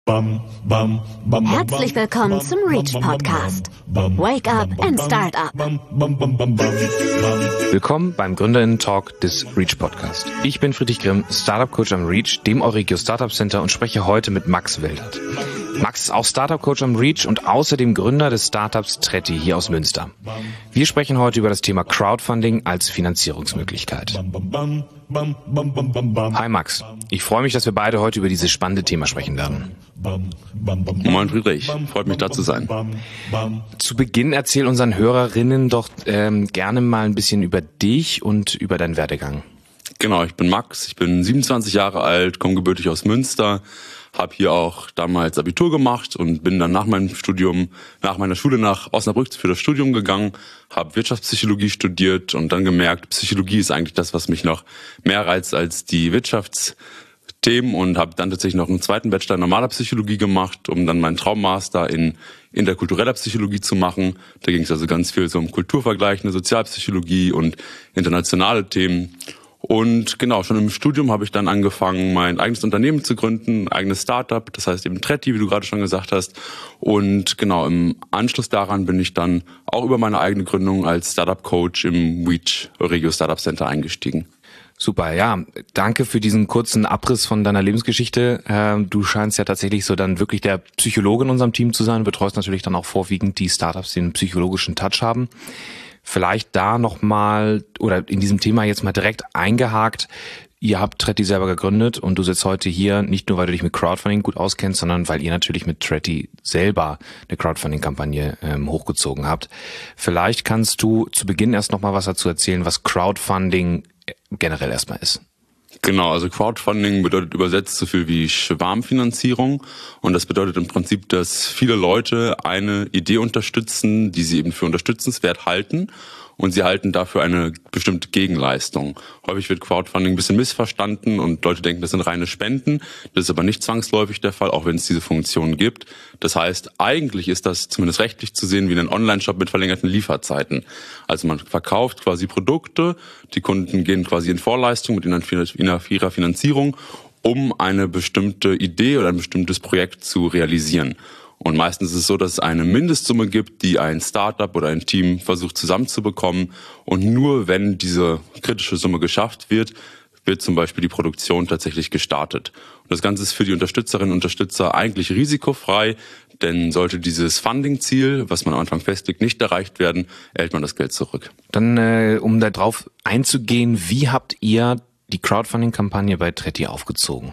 Herzlich willkommen zum Reach Podcast. Wake up and start up. Willkommen beim GründerInnen-Talk des Reach Podcast. Ich bin Friedrich Grimm, Startup-Coach am Reach, dem Euregio Startup Center, und spreche heute mit Max Wildert. Max ist auch Startup-Coach am Reach und außerdem Gründer des Startups Tretti hier aus Münster. Wir sprechen heute über das Thema Crowdfunding als Finanzierungsmöglichkeit. Hi Max, ich freue mich, dass wir beide heute über dieses spannende Thema sprechen werden. Moin Friedrich, freut mich da zu sein. Zu Beginn erzähl unseren Hörerinnen doch gerne mal ein bisschen über dich und über deinen Werdegang. Genau, ich bin Max, ich bin 27 Jahre alt, komme gebürtig aus Münster, habe hier auch damals Abitur gemacht und bin dann nach meiner Schule nach Osnabrück für das Studium gegangen, habe Wirtschaftspsychologie studiert und dann gemerkt, Psychologie ist eigentlich das, was mich noch mehr reizt als die Wirtschaftsthemen, und habe dann tatsächlich noch einen zweiten Bachelor in normaler Psychologie gemacht, um dann meinen Traummaster in interkultureller Psychologie zu machen. Da ging es also ganz viel so um Kulturvergleichende, Sozialpsychologie und internationale Themen. Und genau, schon im Studium habe ich dann angefangen, mein eigenes Unternehmen zu gründen, ein eigenes Startup, das heißt eben Tretti, wie du gerade schon gesagt hast. Und genau, im Anschluss daran bin ich dann auch über meine eigene Gründung als Startup-Coach im Reach Euregio Startup Center eingestiegen. Super, ja, danke für diesen kurzen Abriss von deiner Lebensgeschichte. Du scheinst ja tatsächlich so dann wirklich der Psychologe in unserem Team zu sein, betreust natürlich dann auch vorwiegend die Startups, die einen psychologischen Touch haben. Vielleicht da nochmal oder in diesem Thema jetzt mal direkt eingehakt. Ihr habt Tretti selber gegründet und du sitzt heute hier nicht nur, weil du dich mit Crowdfunding gut auskennst, sondern weil ihr natürlich mit Tretti selber eine Crowdfunding-Kampagne hochgezogen habt. Vielleicht kannst du zu Beginn erst nochmal was dazu erzählen, was Crowdfunding generell erstmal ist. Genau, also Crowdfunding bedeutet übersetzt so viel wie Schwarmfinanzierung, und das bedeutet im Prinzip, dass viele Leute eine Idee unterstützen, die sie eben für unterstützenswert halten, und sie halten dafür eine bestimmte Gegenleistung. Häufig wird Crowdfunding ein bisschen missverstanden und Leute denken, das sind reine Spenden. Das ist aber nicht zwangsläufig der Fall, auch wenn es diese Funktion gibt. Das heißt, eigentlich ist das zumindest rechtlich zu sehen wie ein Online-Shop mit verlängerten Lieferzeiten. Also man verkauft quasi Produkte, die Kunden gehen quasi in Vorleistung mit ihrer Finanzierung, um eine bestimmte Idee oder ein bestimmtes Projekt zu realisieren. Und meistens ist es so, dass es eine Mindestsumme gibt, die ein Startup oder ein Team versucht zusammenzubekommen. Und nur wenn diese kritische Summe geschafft wird, wird zum Beispiel die Produktion tatsächlich gestartet. Und das Ganze ist für die Unterstützerinnen und Unterstützer eigentlich risikofrei, denn sollte dieses Funding-Ziel, was man am Anfang festlegt, nicht erreicht werden, erhält man das Geld zurück. Dann, um da drauf einzugehen, wie habt ihr die Crowdfunding-Kampagne bei Tretti aufgezogen?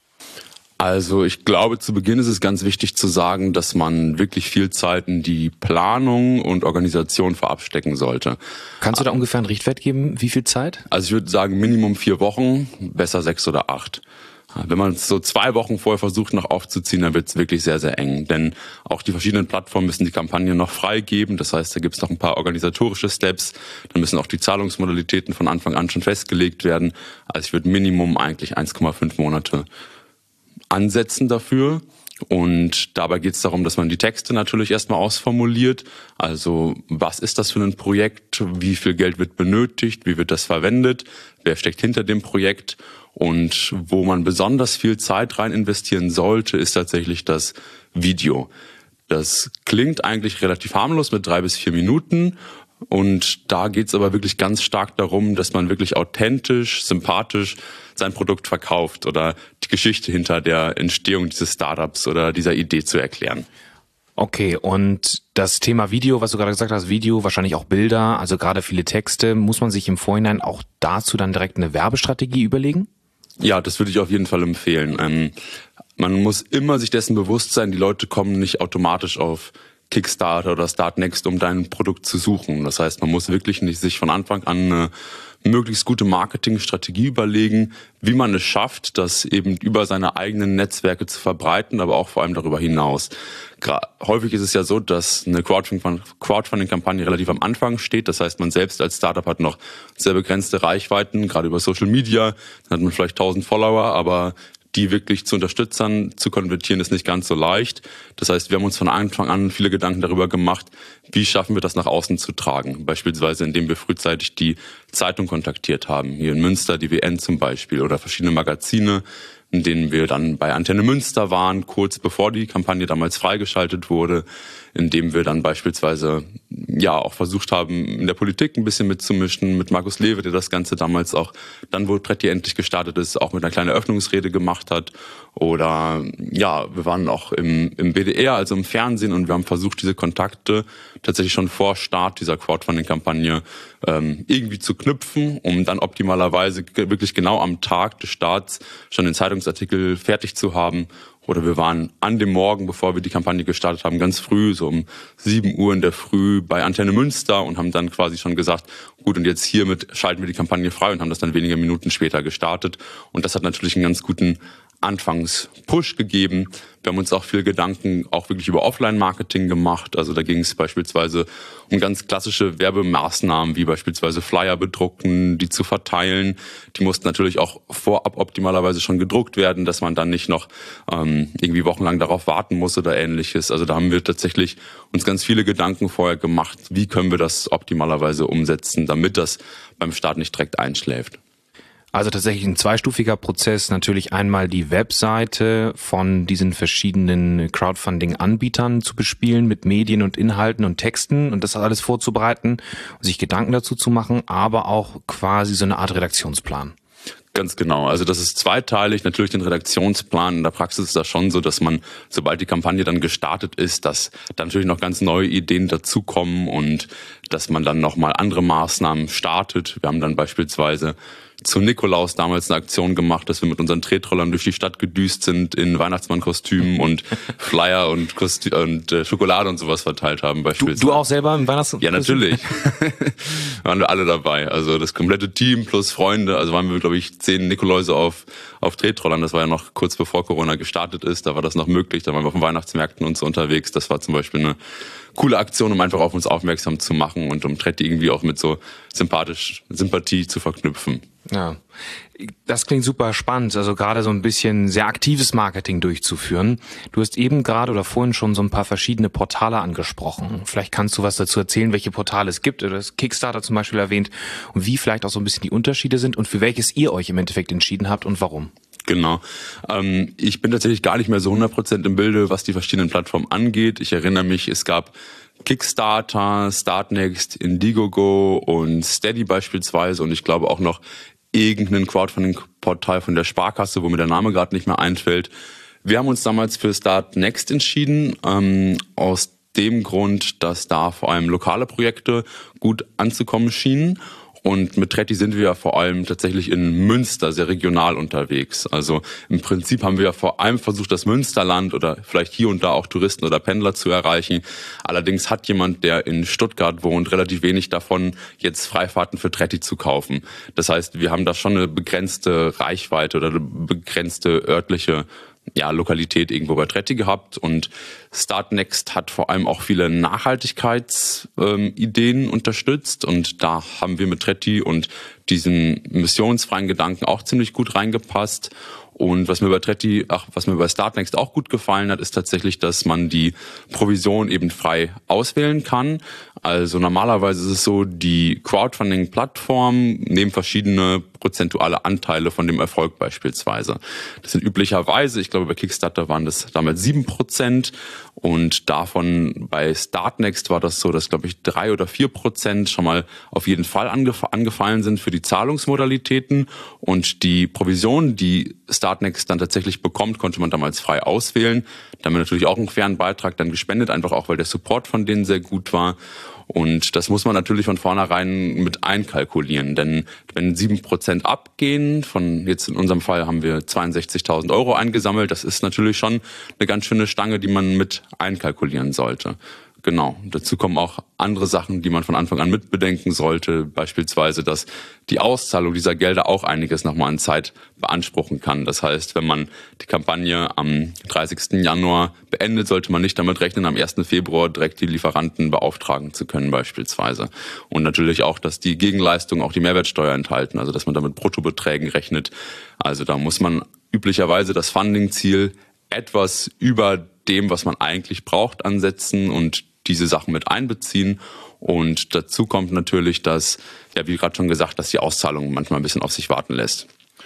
Also ich glaube, zu Beginn ist es ganz wichtig zu sagen, dass man wirklich viel Zeit in die Planung und Organisation vorab stecken sollte. Kannst du da ungefähr einen Richtwert geben? Wie viel Zeit? Also ich würde sagen Minimum 4 Wochen, besser 6 oder 8. Wenn man es so 2 Wochen vorher versucht noch aufzuziehen, dann wird es wirklich sehr, sehr eng. Denn auch die verschiedenen Plattformen müssen die Kampagne noch freigeben. Das heißt, da gibt es noch ein paar organisatorische Steps. Dann müssen auch die Zahlungsmodalitäten von Anfang an schon festgelegt werden. Also ich würde Minimum eigentlich 1,5 Monate ansetzen dafür. Und dabei geht es darum, dass man die Texte natürlich erstmal ausformuliert. Also was ist das für ein Projekt? Wie viel Geld wird benötigt? Wie wird das verwendet? Wer steckt hinter dem Projekt? Und wo man besonders viel Zeit rein investieren sollte, ist tatsächlich das Video. Das klingt eigentlich relativ harmlos mit 3 bis 4 Minuten. Und da geht's aber wirklich ganz stark darum, dass man wirklich authentisch, sympathisch sein Produkt verkauft oder die Geschichte hinter der Entstehung dieses Startups oder dieser Idee zu erklären. Okay, und das Thema Video, was du gerade gesagt hast, Video, wahrscheinlich auch Bilder, also gerade viele Texte, muss man sich im Vorhinein auch dazu dann direkt eine Werbestrategie überlegen? Ja, das würde ich auf jeden Fall empfehlen. Man muss immer sich dessen bewusst sein, die Leute kommen nicht automatisch auf Kickstarter oder Startnext, um dein Produkt zu suchen. Das heißt, man muss wirklich nicht sich von Anfang an eine möglichst gute Marketingstrategie überlegen, wie man es schafft, das eben über seine eigenen Netzwerke zu verbreiten, aber auch vor allem darüber hinaus. Häufig ist es ja so, dass eine Crowdfunding-Kampagne relativ am Anfang steht. Das heißt, man selbst als Startup hat noch sehr begrenzte Reichweiten, gerade über Social Media. Dann hat man vielleicht 1000 Follower, aber die wirklich zu Unterstützern zu konvertieren, ist nicht ganz so leicht. Das heißt, wir haben uns von Anfang an viele Gedanken darüber gemacht, wie schaffen wir das nach außen zu tragen. Beispielsweise, indem wir frühzeitig die Zeitung kontaktiert haben. Hier in Münster, die WN zum Beispiel, oder verschiedene Magazine. in denen wir dann bei Antenne Münster waren, kurz bevor die Kampagne damals freigeschaltet wurde, in dem wir dann beispielsweise auch versucht haben, in der Politik ein bisschen mitzumischen, mit Markus Lewe, der das Ganze damals auch, dann wo Tretti endlich gestartet ist, auch mit einer kleinen Eröffnungsrede gemacht hat. Oder wir waren auch im BDR, also im Fernsehen, und wir haben versucht, diese Kontakte tatsächlich schon vor Start dieser Crowdfunding-Kampagne irgendwie zu knüpfen, um dann optimalerweise wirklich genau am Tag des Starts schon den Zeitungsartikel fertig zu haben. Oder wir waren an dem Morgen, bevor wir die Kampagne gestartet haben, ganz früh, so um 7 Uhr in der Früh bei Antenne Münster und haben dann quasi schon gesagt, gut, und jetzt hiermit schalten wir die Kampagne frei, und haben das dann wenige Minuten später gestartet. Und das hat natürlich einen ganz guten Anfangspush gegeben. Wir haben uns auch viel Gedanken auch wirklich über Offline-Marketing gemacht. Also da ging es beispielsweise um ganz klassische Werbemaßnahmen, wie beispielsweise Flyer bedrucken, die zu verteilen. Die mussten natürlich auch vorab optimalerweise schon gedruckt werden, dass man dann nicht noch irgendwie wochenlang darauf warten muss oder ähnliches. Also da haben wir tatsächlich uns ganz viele Gedanken vorher gemacht, wie können wir das optimalerweise umsetzen, damit das beim Start nicht direkt einschläft. Also tatsächlich ein zweistufiger Prozess, natürlich einmal die Webseite von diesen verschiedenen Crowdfunding-Anbietern zu bespielen mit Medien und Inhalten und Texten und das alles vorzubereiten und sich Gedanken dazu zu machen, aber auch quasi so eine Art Redaktionsplan. Ganz genau. Also das ist zweiteilig. Natürlich den Redaktionsplan. In der Praxis ist das schon so, dass man, sobald die Kampagne dann gestartet ist, dass da natürlich noch ganz neue Ideen dazukommen und dass man dann nochmal andere Maßnahmen startet. Wir haben dann beispielsweise zu Nikolaus damals eine Aktion gemacht, dass wir mit unseren Tretrollern durch die Stadt gedüst sind in Weihnachtsmannkostümen und Flyer und Schokolade und sowas verteilt haben beispielsweise. Du auch selber im Weihnachtskostüm? Ja, natürlich. Waren wir alle dabei. Also das komplette Team plus Freunde. Also waren wir, glaube ich, 10 Nikoläuse auf Tretrollern. Das war ja noch kurz bevor Corona gestartet ist. Da war das noch möglich. Da waren wir auf den Weihnachtsmärkten und so unterwegs. Das war zum Beispiel eine coole Aktion, um einfach auf uns aufmerksam zu machen und um Tretti irgendwie auch mit so Sympathie zu verknüpfen. Ja, das klingt super spannend, also gerade so ein bisschen sehr aktives Marketing durchzuführen. Du hast eben gerade oder vorhin schon so ein paar verschiedene Portale angesprochen. Vielleicht kannst du was dazu erzählen, welche Portale es gibt. Oder das Kickstarter zum Beispiel erwähnt und wie vielleicht auch so ein bisschen die Unterschiede sind und für welches ihr euch im Endeffekt entschieden habt und warum. Genau. Ich bin tatsächlich gar nicht mehr so 100% im Bilde, was die verschiedenen Plattformen angeht. Ich erinnere mich, es gab Kickstarter, Startnext, Indiegogo und Steady beispielsweise und ich glaube auch noch irgendein Crowdfunding-Portal von der Sparkasse, wo mir der Name gerade nicht mehr einfällt. Wir haben uns damals für Startnext entschieden, aus dem Grund, dass da vor allem lokale Projekte gut anzukommen schienen. Und mit Tretti sind wir ja vor allem tatsächlich in Münster sehr regional unterwegs. Also im Prinzip haben wir ja vor allem versucht, das Münsterland oder vielleicht hier und da auch Touristen oder Pendler zu erreichen. Allerdings hat jemand, der in Stuttgart wohnt, relativ wenig davon, jetzt Freifahrten für Tretti zu kaufen. Das heißt, wir haben da schon eine begrenzte Reichweite oder eine begrenzte örtliche Lokalität irgendwo bei Tretti gehabt und Startnext hat vor allem auch viele Nachhaltigkeitsideen unterstützt und da haben wir mit Tretti und diesen missionsfreien Gedanken auch ziemlich gut reingepasst. Und was mir bei Startnext auch gut gefallen hat, ist tatsächlich, dass man die Provision eben frei auswählen kann. Also normalerweise ist es so, die Crowdfunding-Plattformen nehmen verschiedene prozentuale Anteile von dem Erfolg beispielsweise. Das sind üblicherweise, ich glaube bei Kickstarter waren das damals 7% und davon bei Startnext war das so, dass glaube ich 3 oder 4% schon mal auf jeden Fall angefallen sind für die Zahlungsmodalitäten und die Provision, die Startnext dann tatsächlich bekommt, konnte man damals frei auswählen. Da haben wir natürlich auch einen fairen Beitrag dann gespendet, einfach auch, weil der Support von denen sehr gut war. Und das muss man natürlich von vornherein mit einkalkulieren, denn wenn 7% abgehen, von jetzt in unserem Fall haben wir 62.000 € eingesammelt, das ist natürlich schon eine ganz schöne Stange, die man mit einkalkulieren sollte. Genau, dazu kommen auch andere Sachen, die man von Anfang an mitbedenken sollte, beispielsweise, dass die Auszahlung dieser Gelder auch einiges nochmal an Zeit beanspruchen kann. Das heißt, wenn man die Kampagne am 30. Januar beendet, sollte man nicht damit rechnen, am 1. Februar direkt die Lieferanten beauftragen zu können beispielsweise. Und natürlich auch, dass die Gegenleistungen auch die Mehrwertsteuer enthalten, also dass man damit Bruttobeträgen rechnet. Also da muss man üblicherweise das Funding-Ziel etwas über dem, was man eigentlich braucht, ansetzen und diese Sachen mit einbeziehen. Und dazu kommt natürlich, dass, wie gerade schon gesagt, dass die Auszahlung manchmal ein bisschen auf sich warten lässt.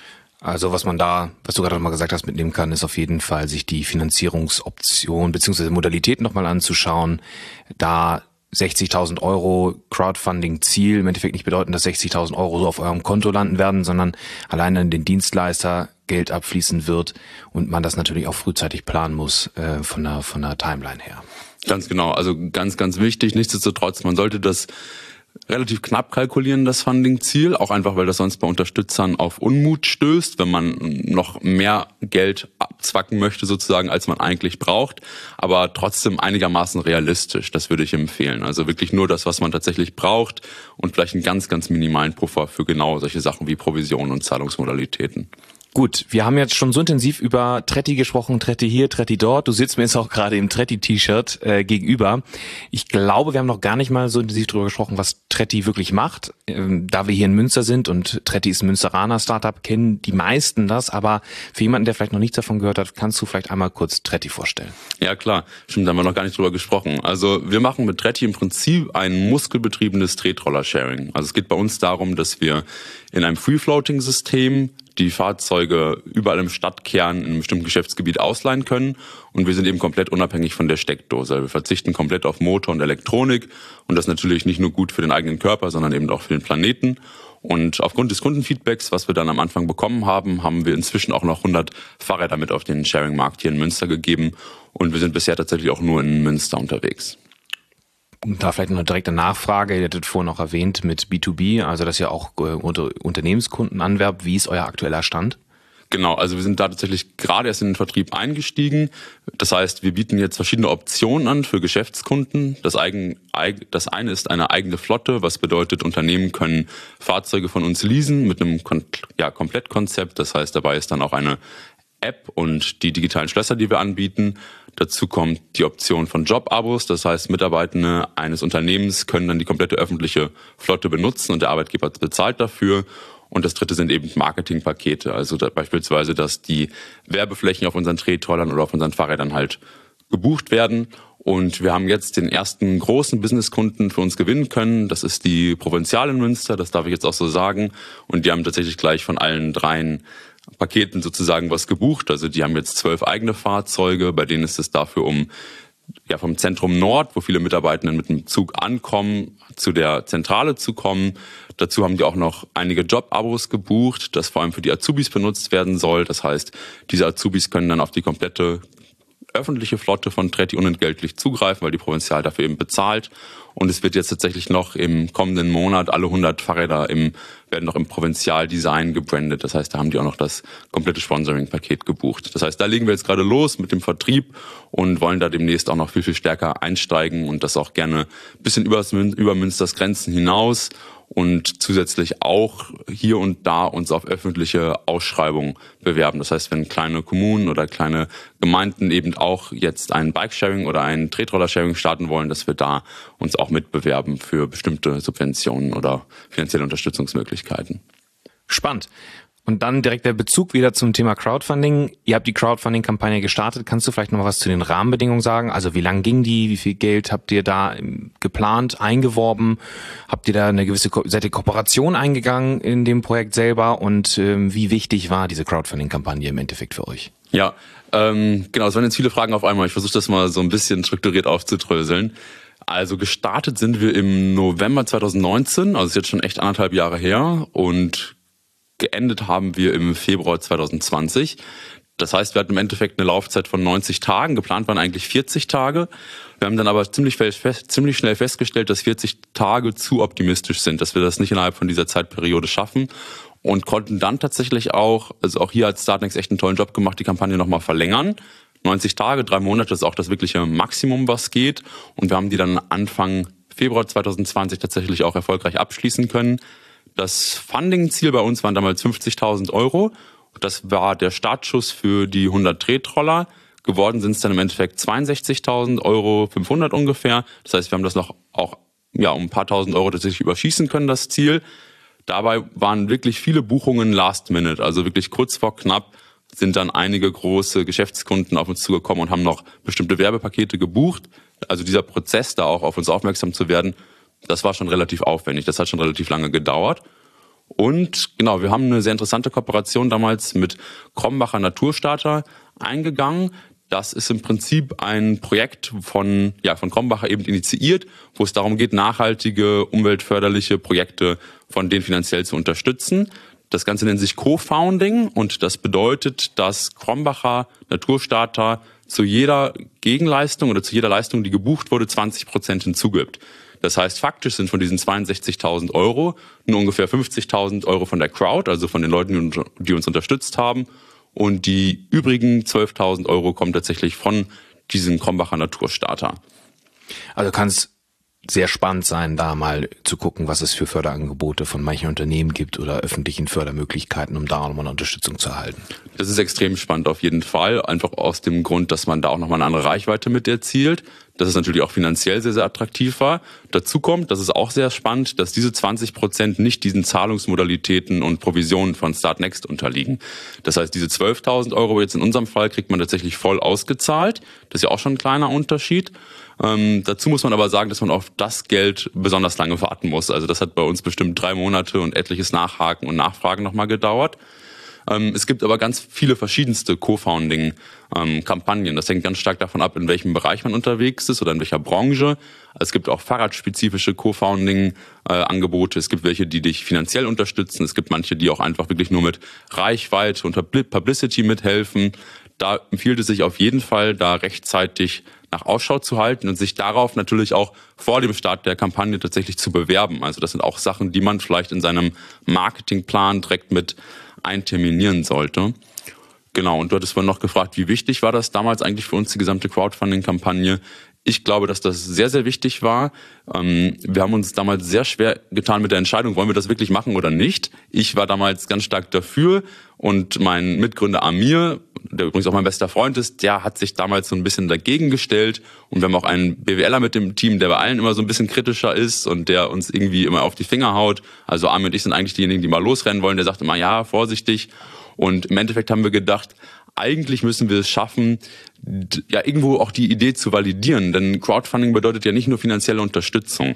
Also was man da, was du gerade nochmal gesagt hast, mitnehmen kann, ist auf jeden Fall, sich die Finanzierungsoption bzw. Modalitäten nochmal anzuschauen. Da 60.000 Euro Crowdfunding-Ziel im Endeffekt nicht bedeuten, dass 60.000 Euro so auf eurem Konto landen werden, sondern allein an den Dienstleister Geld abfließen wird und man das natürlich auch frühzeitig planen muss von der Timeline her. Ganz genau, also ganz, ganz wichtig. Nichtsdestotrotz, man sollte das relativ knapp kalkulieren, das Funding-Ziel, auch einfach, weil das sonst bei Unterstützern auf Unmut stößt, wenn man noch mehr Geld abzwacken möchte sozusagen, als man eigentlich braucht, aber trotzdem einigermaßen realistisch, das würde ich empfehlen. Also wirklich nur das, was man tatsächlich braucht und vielleicht einen ganz, ganz minimalen Puffer für genau solche Sachen wie Provisionen und Zahlungsmodalitäten. Gut, wir haben jetzt schon so intensiv über Tretti gesprochen, Tretti hier, Tretti dort. Du sitzt mir jetzt auch gerade im Tretti-T-Shirt gegenüber. Ich glaube, wir haben noch gar nicht mal so intensiv darüber gesprochen, was Tretti wirklich macht. Da wir hier in Münster sind und Tretti ist ein Münsteraner Startup, kennen die meisten das. Aber für jemanden, der vielleicht noch nichts davon gehört hat, kannst du vielleicht einmal kurz Tretti vorstellen? Ja klar, stimmt, da haben wir noch gar nicht drüber gesprochen. Also wir machen mit Tretti im Prinzip ein muskelbetriebenes Tretroller-Sharing. Also es geht bei uns darum, dass wir in einem Free-Floating-System die Fahrzeuge überall im Stadtkern in einem bestimmten Geschäftsgebiet ausleihen können und wir sind eben komplett unabhängig von der Steckdose. Wir verzichten komplett auf Motor und Elektronik und das natürlich nicht nur gut für den eigenen Körper, sondern eben auch für den Planeten. Und aufgrund des Kundenfeedbacks, was wir dann am Anfang bekommen haben, haben wir inzwischen auch noch 100 Fahrräder mit auf den Sharing-Markt hier in Münster gegeben und wir sind bisher tatsächlich auch nur in Münster unterwegs. Da vielleicht noch eine direkte Nachfrage, ihr hattet vorhin auch erwähnt mit B2B, also dass ihr auch unter Unternehmenskunden anwerbt. Wie ist euer aktueller Stand? Genau, also wir sind da tatsächlich gerade erst in den Vertrieb eingestiegen. Das heißt, wir bieten jetzt verschiedene Optionen an für Geschäftskunden. Das eine ist eine eigene Flotte, was bedeutet, Unternehmen können Fahrzeuge von uns leasen mit einem Komplettkonzept. Das heißt, dabei ist dann auch eine App und die digitalen Schlösser, die wir anbieten. Dazu kommt die Option von Jobabos, das heißt, Mitarbeitende eines Unternehmens können dann die komplette öffentliche Flotte benutzen und der Arbeitgeber bezahlt dafür. Und das dritte sind eben Marketingpakete, also beispielsweise, dass die Werbeflächen auf unseren Tretrollern oder auf unseren Fahrrädern halt gebucht werden. Und wir haben jetzt den ersten großen Businesskunden für uns gewinnen können. Das ist die Provinzial in Münster, das darf ich jetzt auch so sagen. Und die haben tatsächlich gleich von allen dreien Paketen sozusagen was gebucht. Also die haben jetzt 12 eigene Fahrzeuge, bei denen ist es dafür vom Zentrum Nord, wo viele Mitarbeitenden mit dem Zug ankommen, zu der Zentrale zu kommen. Dazu haben die auch noch einige Jobabos gebucht, das vor allem für die Azubis benutzt werden soll. Das heißt, diese Azubis können dann auf die komplette öffentliche Flotte von Tretti unentgeltlich zugreifen, weil die Provinzial dafür eben bezahlt. Und es wird jetzt tatsächlich noch im kommenden Monat alle 100 Fahrräder werden noch im Provinzial-Design gebrandet. Das heißt, da haben die auch noch das komplette Sponsoring-Paket gebucht. Das heißt, da legen wir jetzt gerade los mit dem Vertrieb und wollen da demnächst auch noch viel, viel stärker einsteigen und das auch gerne ein bisschen über Münsters Grenzen hinaus und zusätzlich auch hier und da uns auf öffentliche Ausschreibungen bewerben. Das heißt, wenn kleine Kommunen oder kleine Gemeinden eben auch jetzt ein Bike-Sharing oder ein Tretroller-Sharing starten wollen, dass wir da uns auch mitbewerben für bestimmte Subventionen oder finanzielle Unterstützungsmöglichkeiten. Spannend. Und dann direkt der Bezug wieder zum Thema Crowdfunding. Ihr habt die Crowdfunding-Kampagne gestartet. Kannst du vielleicht noch mal was zu den Rahmenbedingungen sagen? Also wie lang ging die? Wie viel Geld habt ihr da geplant, eingeworben? Habt ihr da seid ihr Kooperation eingegangen in dem Projekt selber? Und wie wichtig war diese Crowdfunding-Kampagne im Endeffekt für euch? Ja, genau. Es waren jetzt viele Fragen auf einmal. Ich versuche das mal so ein bisschen strukturiert aufzudröseln. Also gestartet sind wir im November 2019, also ist jetzt schon echt 1,5 Jahre her und geendet haben wir im Februar 2020. Das heißt, wir hatten im Endeffekt eine Laufzeit von 90 Tagen. Geplant waren eigentlich 40 Tage. Wir haben dann aber ziemlich schnell festgestellt, dass 40 Tage zu optimistisch sind, dass wir das nicht innerhalb von dieser Zeitperiode schaffen und konnten dann tatsächlich auch hier hat Startnext echt einen tollen Job gemacht, die Kampagne nochmal verlängern. 90 Tage, 3 Monate ist auch das wirkliche Maximum, was geht. Und wir haben die dann Anfang Februar 2020 tatsächlich auch erfolgreich abschließen können. Das Funding-Ziel bei uns waren damals 50.000 Euro. Das war der Startschuss für die 100 Tretroller. Geworden sind es dann im Endeffekt 62.000 Euro, 500 ungefähr. Das heißt, wir haben das noch auch um ein paar tausend Euro tatsächlich überschießen können, das Ziel. Dabei waren wirklich viele Buchungen last minute, also wirklich kurz vor knapp sind dann einige große Geschäftskunden auf uns zugekommen und haben noch bestimmte Werbepakete gebucht. Also dieser Prozess, da auch auf uns aufmerksam zu werden, das war schon relativ aufwendig, das hat schon relativ lange gedauert. Und genau, wir haben eine sehr interessante Kooperation damals mit Krombacher Naturstarter eingegangen. Das ist im Prinzip ein Projekt von Krombacher eben initiiert, wo es darum geht, nachhaltige, umweltförderliche Projekte von denen finanziell zu unterstützen. Das Ganze nennt sich Co-Founding und das bedeutet, dass Krombacher Naturstarter zu jeder Gegenleistung oder zu jeder Leistung, die gebucht wurde, 20% hinzugibt. Das heißt, faktisch sind von diesen 62.000 Euro nur ungefähr 50.000 Euro von der Crowd, also von den Leuten, die uns unterstützt haben. Und die übrigen 12.000 Euro kommen tatsächlich von diesem Krombacher Naturstarter. Also kann es sehr spannend sein, da mal zu gucken, was es für Förderangebote von manchen Unternehmen gibt oder öffentlichen Fördermöglichkeiten, um da auch nochmal eine Unterstützung zu erhalten. Das ist extrem spannend auf jeden Fall, einfach aus dem Grund, dass man da auch nochmal eine andere Reichweite mit erzielt. Dass es natürlich auch finanziell sehr, sehr attraktiv war. Dazu kommt, das ist auch sehr spannend, dass diese 20% nicht diesen Zahlungsmodalitäten und Provisionen von Startnext unterliegen. Das heißt, diese 12.000 Euro jetzt in unserem Fall kriegt man tatsächlich voll ausgezahlt. Das ist ja auch schon ein kleiner Unterschied. Dazu muss man aber sagen, dass man auf das Geld besonders lange warten muss. Also das hat bei uns bestimmt 3 Monate und etliches Nachhaken und Nachfragen nochmal gedauert. Es gibt aber ganz viele verschiedenste Co-Founding-Kampagnen. Das hängt ganz stark davon ab, in welchem Bereich man unterwegs ist oder in welcher Branche. Es gibt auch fahrradspezifische Co-Founding-Angebote. Es gibt welche, die dich finanziell unterstützen. Es gibt manche, die auch einfach wirklich nur mit Reichweite und Publicity mithelfen. Da empfiehlt es sich auf jeden Fall, da rechtzeitig nach Ausschau zu halten und sich darauf natürlich auch vor dem Start der Kampagne tatsächlich zu bewerben. Also das sind auch Sachen, die man vielleicht in seinem Marketingplan direkt mit einterminieren sollte. Genau, und du hattest vorhin noch gefragt, wie wichtig war das damals eigentlich für uns, die gesamte Crowdfunding-Kampagne? Ich glaube, dass das sehr, sehr wichtig war. Wir haben uns damals sehr schwer getan mit der Entscheidung, wollen wir das wirklich machen oder nicht. Ich war damals ganz stark dafür und mein Mitgründer Amir, der übrigens auch mein bester Freund ist, der hat sich damals so ein bisschen dagegen gestellt. Und wir haben auch einen BWLer mit dem Team, der bei allen immer so ein bisschen kritischer ist und der uns irgendwie immer auf die Finger haut. Also Amir und ich sind eigentlich diejenigen, die mal losrennen wollen. Der sagt immer, ja, vorsichtig. Und im Endeffekt haben wir gedacht, eigentlich müssen wir es schaffen, ja irgendwo auch die Idee zu validieren. Denn Crowdfunding bedeutet ja nicht nur finanzielle Unterstützung.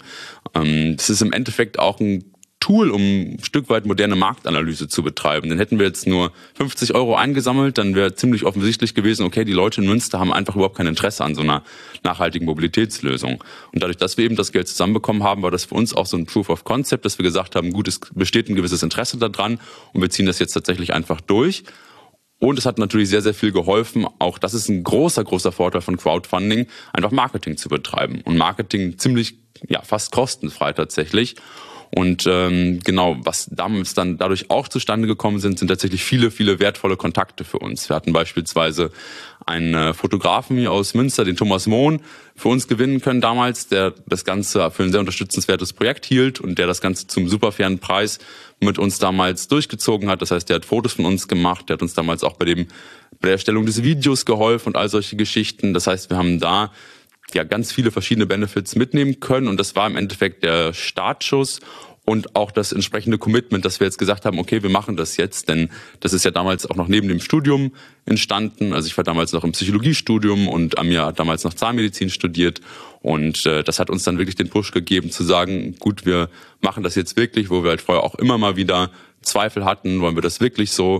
Das ist im Endeffekt auch ein Tool, um ein Stück weit moderne Marktanalyse zu betreiben. Denn hätten wir jetzt nur 50 Euro eingesammelt, dann wäre ziemlich offensichtlich gewesen, okay, die Leute in Münster haben einfach überhaupt kein Interesse an so einer nachhaltigen Mobilitätslösung. Und dadurch, dass wir eben das Geld zusammenbekommen haben, war das für uns auch so ein Proof of Concept, dass wir gesagt haben, gut, es besteht ein gewisses Interesse daran und wir ziehen das jetzt tatsächlich einfach durch. Und es hat natürlich sehr, sehr viel geholfen. Auch das ist ein großer, großer Vorteil von Crowdfunding, einfach Marketing zu betreiben. Und Marketing ziemlich, ja, fast kostenfrei tatsächlich. Und genau, was damals dann dadurch auch zustande gekommen sind tatsächlich viele, viele wertvolle Kontakte für uns. Wir hatten beispielsweise einen Fotografen hier aus Münster, den Thomas Mohn, für uns gewinnen können damals, der das Ganze für ein sehr unterstützenswertes Projekt hielt und der das Ganze zum super fairen Preis mit uns damals durchgezogen hat. Das heißt, der hat Fotos von uns gemacht, der hat uns damals auch bei der Erstellung des Videos geholfen und all solche Geschichten. Das heißt, wir haben da ja ganz viele verschiedene Benefits mitnehmen können und das war im Endeffekt der Startschuss und auch das entsprechende Commitment, dass wir jetzt gesagt haben, okay, wir machen das jetzt, denn das ist ja damals auch noch neben dem Studium entstanden. Also ich war damals noch im Psychologiestudium und Amir hat damals noch Zahnmedizin studiert und das hat uns dann wirklich den Push gegeben zu sagen, gut, wir machen das jetzt wirklich, wo wir halt vorher auch immer mal wieder Zweifel hatten, wollen wir das wirklich so?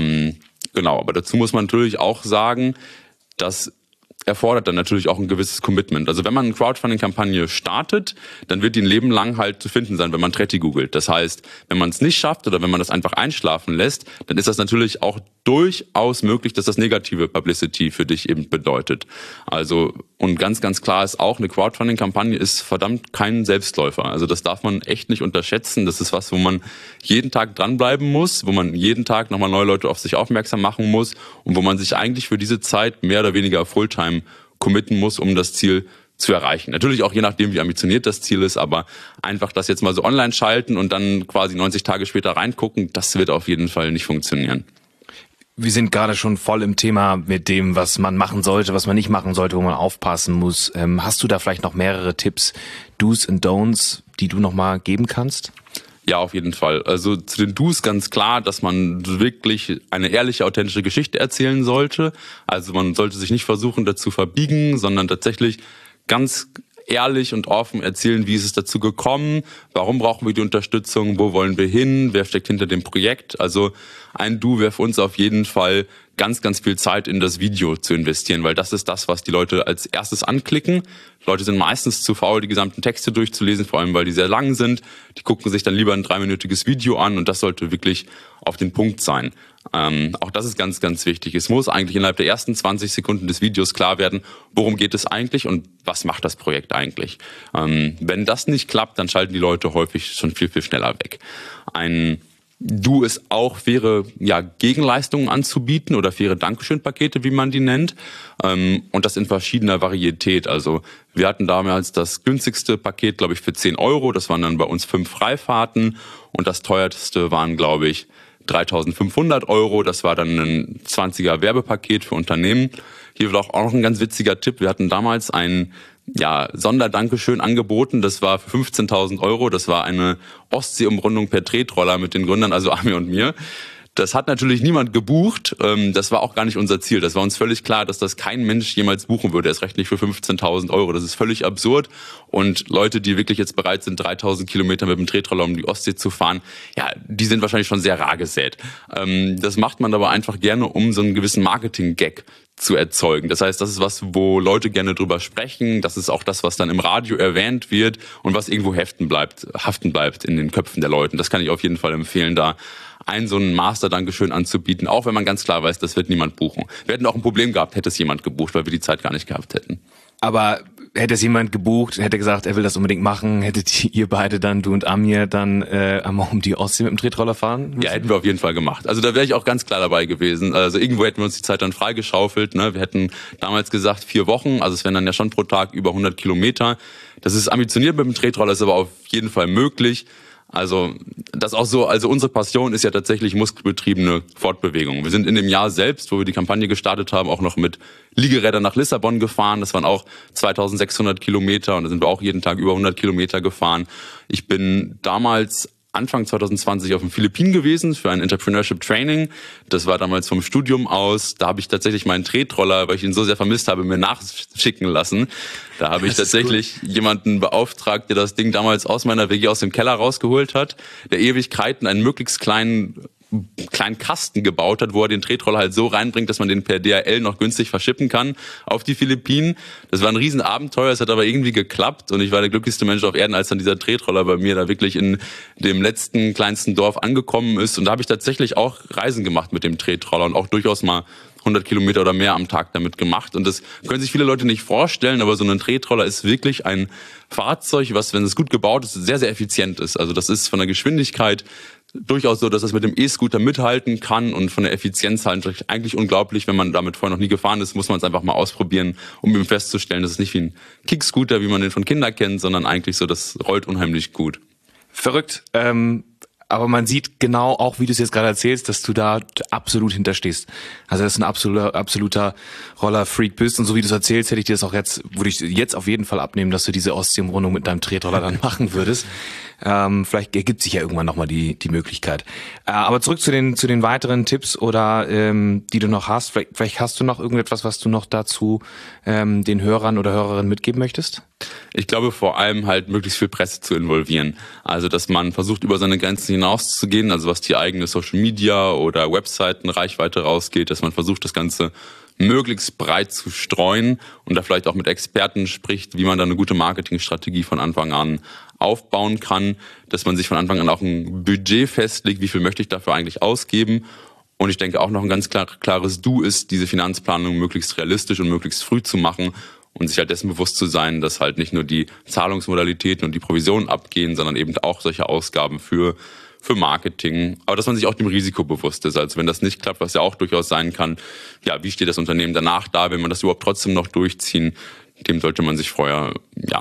Genau, aber dazu muss man natürlich auch sagen, dass erfordert dann natürlich auch ein gewisses Commitment. Also wenn man eine Crowdfunding-Kampagne startet, dann wird die ein Leben lang halt zu finden sein, wenn man Tretti googelt. Das heißt, wenn man es nicht schafft oder wenn man das einfach einschlafen lässt, dann ist das natürlich auch durchaus möglich, dass das negative Publicity für dich eben bedeutet. Also und ganz, ganz klar ist auch, eine Crowdfunding-Kampagne ist verdammt kein Selbstläufer. Also das darf man echt nicht unterschätzen. Das ist was, wo man jeden Tag dranbleiben muss, wo man jeden Tag nochmal neue Leute auf sich aufmerksam machen muss und wo man sich eigentlich für diese Zeit mehr oder weniger Fulltime committen muss, um das Ziel zu erreichen. Natürlich auch je nachdem, wie ambitioniert das Ziel ist, aber einfach das jetzt mal so online schalten und dann quasi 90 Tage später reingucken, das wird auf jeden Fall nicht funktionieren. Wir sind gerade schon voll im Thema mit dem, was man machen sollte, was man nicht machen sollte, wo man aufpassen muss. Hast du da vielleicht noch mehrere Tipps, Do's und Don'ts, die du nochmal geben kannst? Ja, auf jeden Fall. Also zu den Do's ganz klar, dass man wirklich eine ehrliche, authentische Geschichte erzählen sollte. Also man sollte sich nicht versuchen, dazu verbiegen, sondern tatsächlich ganz ehrlich und offen erzählen, wie ist es dazu gekommen, warum brauchen wir die Unterstützung, wo wollen wir hin, wer steckt hinter dem Projekt. Also ein Do wäre für uns auf jeden Fall ganz, ganz viel Zeit in das Video zu investieren, weil das ist das, was die Leute als erstes anklicken. Leute sind meistens zu faul, die gesamten Texte durchzulesen, vor allem weil die sehr lang sind. Die gucken sich dann lieber ein 3-minütiges Video an und das sollte wirklich auf den Punkt sein. Auch das ist ganz, ganz wichtig. Es muss eigentlich innerhalb der ersten 20 Sekunden des Videos klar werden, worum geht es eigentlich und was macht das Projekt eigentlich. Wenn das nicht klappt, dann schalten die Leute häufig schon viel, viel schneller weg. Ein Do ist auch faire Gegenleistungen anzubieten oder faire Dankeschön-Pakete, wie man die nennt. Und das in verschiedener Varietät. Also wir hatten damals das günstigste Paket, glaube ich, für 10 Euro. Das waren dann bei uns 5 Freifahrten. Und das teuerste waren, glaube ich, 3.500 Euro. Das war dann ein 20er Werbepaket für Unternehmen. Hier war auch noch ein ganz witziger Tipp. Wir hatten damals ein Sonderdankeschön angeboten. Das war für 15.000 Euro. Das war eine Ostseeumrundung per Tretroller mit den Gründern, also Ami und mir. Das hat natürlich niemand gebucht. Das war auch gar nicht unser Ziel. Das war uns völlig klar, dass das kein Mensch jemals buchen würde. Erst recht nicht für 15.000 Euro. Das ist völlig absurd. Und Leute, die wirklich jetzt bereit sind, 3.000 Kilometer mit dem Tretroller um die Ostsee zu fahren, die sind wahrscheinlich schon sehr rar gesät. Das macht man aber einfach gerne, um so einen gewissen Marketing-Gag zu erzeugen. Das heißt, das ist was, wo Leute gerne drüber sprechen. Das ist auch das, was dann im Radio erwähnt wird und was irgendwo haften bleibt in den Köpfen der Leute. Das kann ich auf jeden Fall empfehlen, da so einen Master-Dankeschön anzubieten, auch wenn man ganz klar weiß, das wird niemand buchen. Wir hätten auch ein Problem gehabt, hätte es jemand gebucht, weil wir die Zeit gar nicht gehabt hätten. Aber hätte es jemand gebucht, hätte gesagt, er will das unbedingt machen, hättet ihr beide dann, du und Amir, dann einmal um die Ostsee mit dem Tretroller fahren müssen? Ja, hätten wir auf jeden Fall gemacht. Also da wäre ich auch ganz klar dabei gewesen. Also irgendwo hätten wir uns die Zeit dann freigeschaufelt. Ne? Wir hätten damals gesagt 4 Wochen, also es wären dann ja schon pro Tag über 100 Kilometer. Das ist ambitioniert mit dem Tretroller, ist aber auf jeden Fall möglich. Also das auch so, also unsere Passion ist ja tatsächlich muskelbetriebene Fortbewegung. Wir sind in dem Jahr selbst, wo wir die Kampagne gestartet haben, auch noch mit Liegerädern nach Lissabon gefahren. Das waren auch 2.600 Kilometer und da sind wir auch jeden Tag über 100 Kilometer gefahren. Ich bin damals Anfang 2020 auf den Philippinen gewesen für ein Entrepreneurship Training. Das war damals vom Studium aus. Da habe ich tatsächlich meinen Tretroller, weil ich ihn so sehr vermisst habe, mir nachschicken lassen. Da habe ich tatsächlich jemanden beauftragt, der das Ding damals aus meiner WG aus dem Keller rausgeholt hat, der Ewigkeiten einen möglichst kleinen Kasten gebaut hat, wo er den Tretroller halt so reinbringt, dass man den per DHL noch günstig verschippen kann auf die Philippinen. Das war ein Riesenabenteuer, es hat aber irgendwie geklappt und ich war der glücklichste Mensch auf Erden, als dann dieser Tretroller bei mir da wirklich in dem letzten, kleinsten Dorf angekommen ist. Und da habe ich tatsächlich auch Reisen gemacht mit dem Tretroller und auch durchaus mal 100 Kilometer oder mehr am Tag damit gemacht. Und das können sich viele Leute nicht vorstellen, aber so ein Tretroller ist wirklich ein Fahrzeug, was, wenn es gut gebaut ist, sehr, sehr effizient ist. Also das ist von der Geschwindigkeit durchaus so, dass es mit dem E-Scooter mithalten kann und von der Effizienz halt eigentlich unglaublich. Wenn man damit vorher noch nie gefahren ist, muss man es einfach mal ausprobieren, um eben festzustellen, das ist nicht wie ein Kickscooter, wie man den von Kindern kennt, sondern eigentlich so, das rollt unheimlich gut. Verrückt. Aber man sieht genau auch, wie du es jetzt gerade erzählst, dass du da absolut hinterstehst. Also dass du ein absoluter Roller-Freak bist. Und so wie du es erzählst, würde ich jetzt auf jeden Fall abnehmen, dass du diese Ostseeumrundung mit deinem Tretroller dann machen würdest. Vielleicht ergibt sich ja irgendwann nochmal die Möglichkeit. Aber zurück zu den weiteren Tipps oder die du noch hast. Vielleicht hast du noch irgendetwas, was du noch dazu den Hörern oder Hörerinnen mitgeben möchtest? Ich glaube vor allem halt möglichst viel Presse zu involvieren. Also dass man versucht, über seine Grenzen hinauszugehen, also was die eigene Social Media oder Webseiten-Reichweite rausgeht, dass man versucht, das Ganze möglichst breit zu streuen und da vielleicht auch mit Experten spricht, wie man da eine gute Marketingstrategie von Anfang an aufbauen kann, dass man sich von Anfang an auch ein Budget festlegt, wie viel möchte ich dafür eigentlich ausgeben. Und ich denke auch noch ein ganz klares Do ist, diese Finanzplanung möglichst realistisch und möglichst früh zu machen und sich halt dessen bewusst zu sein, dass halt nicht nur die Zahlungsmodalitäten und die Provisionen abgehen, sondern eben auch solche Ausgaben für Marketing, aber dass man sich auch dem Risiko bewusst ist. Also wenn das nicht klappt, was ja auch durchaus sein kann, ja, wie steht das Unternehmen danach da, wenn man das überhaupt trotzdem noch durchziehen, dem sollte man sich vorher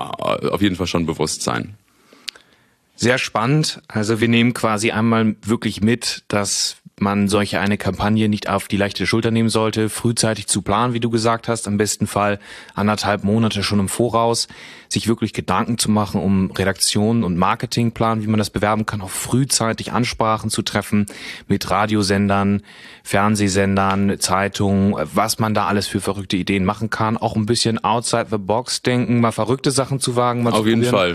auf jeden Fall schon bewusst sein. Sehr spannend. Also wir nehmen quasi einmal wirklich mit, dass man solche eine Kampagne nicht auf die leichte Schulter nehmen sollte, frühzeitig zu planen, wie du gesagt hast, am besten Fall 1,5 Monate schon im Voraus, sich wirklich Gedanken zu machen um Redaktion und Marketingplan, wie man das bewerben kann, auch frühzeitig Ansprachen zu treffen mit Radiosendern, Fernsehsendern, Zeitungen, was man da alles für verrückte Ideen machen kann, auch ein bisschen outside the box denken, mal verrückte Sachen zu wagen. Mal auf jeden Fall.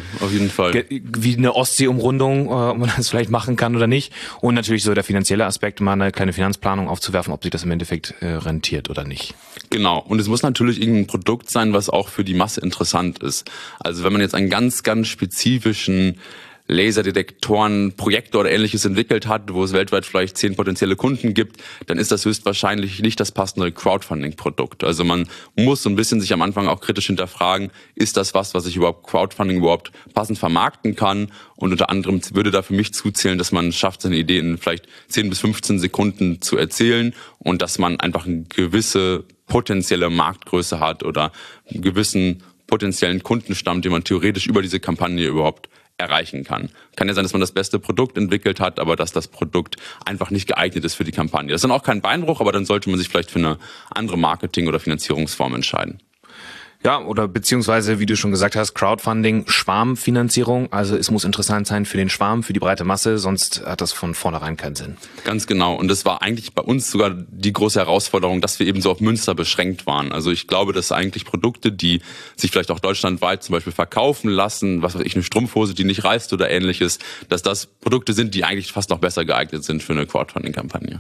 Wie eine Ostsee-Umrundung, ob man das vielleicht machen kann oder nicht. Und natürlich so der finanzielle Aspekt, mal eine kleine Finanzplanung aufzuwerfen, ob sich das im Endeffekt rentiert oder nicht. Genau. Und es muss natürlich irgendein Produkt sein, was auch für die Masse interessant ist. Also wenn man jetzt einen ganz, ganz spezifischen Laserdetektoren, Projektor oder ähnliches entwickelt hat, wo es weltweit vielleicht 10 potenzielle Kunden gibt, dann ist das höchstwahrscheinlich nicht das passende Crowdfunding-Produkt. Also man muss so ein bisschen sich am Anfang auch kritisch hinterfragen, ist das was ich Crowdfunding überhaupt passend vermarkten kann? Und unter anderem würde da für mich zuzählen, dass man schafft, seine Ideen in vielleicht 10 bis 15 Sekunden zu erzählen und dass man einfach eine gewisse potenzielle Marktgröße hat oder einen gewissen potenziellen Kundenstamm, den man theoretisch über diese Kampagne überhaupt erreichen kann. Kann ja sein, dass man das beste Produkt entwickelt hat, aber dass das Produkt einfach nicht geeignet ist für die Kampagne. Das ist dann auch kein Beinbruch, aber dann sollte man sich vielleicht für eine andere Marketing- oder Finanzierungsform entscheiden. Ja, oder beziehungsweise, wie du schon gesagt hast, Crowdfunding, Schwarmfinanzierung. Also es muss interessant sein für den Schwarm, für die breite Masse, sonst hat das von vornherein keinen Sinn. Ganz genau. Und das war eigentlich bei uns sogar die große Herausforderung, dass wir eben so auf Münster beschränkt waren. Also ich glaube, dass eigentlich Produkte, die sich vielleicht auch deutschlandweit zum Beispiel verkaufen lassen, was weiß ich, eine Strumpfhose, die nicht reißt oder ähnliches, dass das Produkte sind, die eigentlich fast noch besser geeignet sind für eine Crowdfunding-Kampagne.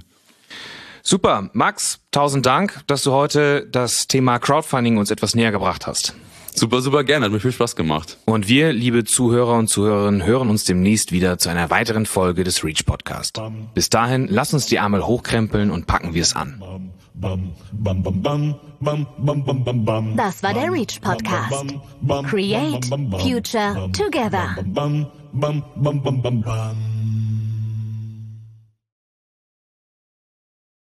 Super. Max, 1000 Dank, dass du heute das Thema Crowdfunding uns etwas näher gebracht hast. Super, super gerne. Hat mir viel Spaß gemacht. Und wir, liebe Zuhörer und Zuhörerinnen, hören uns demnächst wieder zu einer weiteren Folge des Reach Podcast. Bis dahin, lass uns die Ärmel hochkrempeln und packen wir es an. Das war der Reach Podcast. Create Future Together.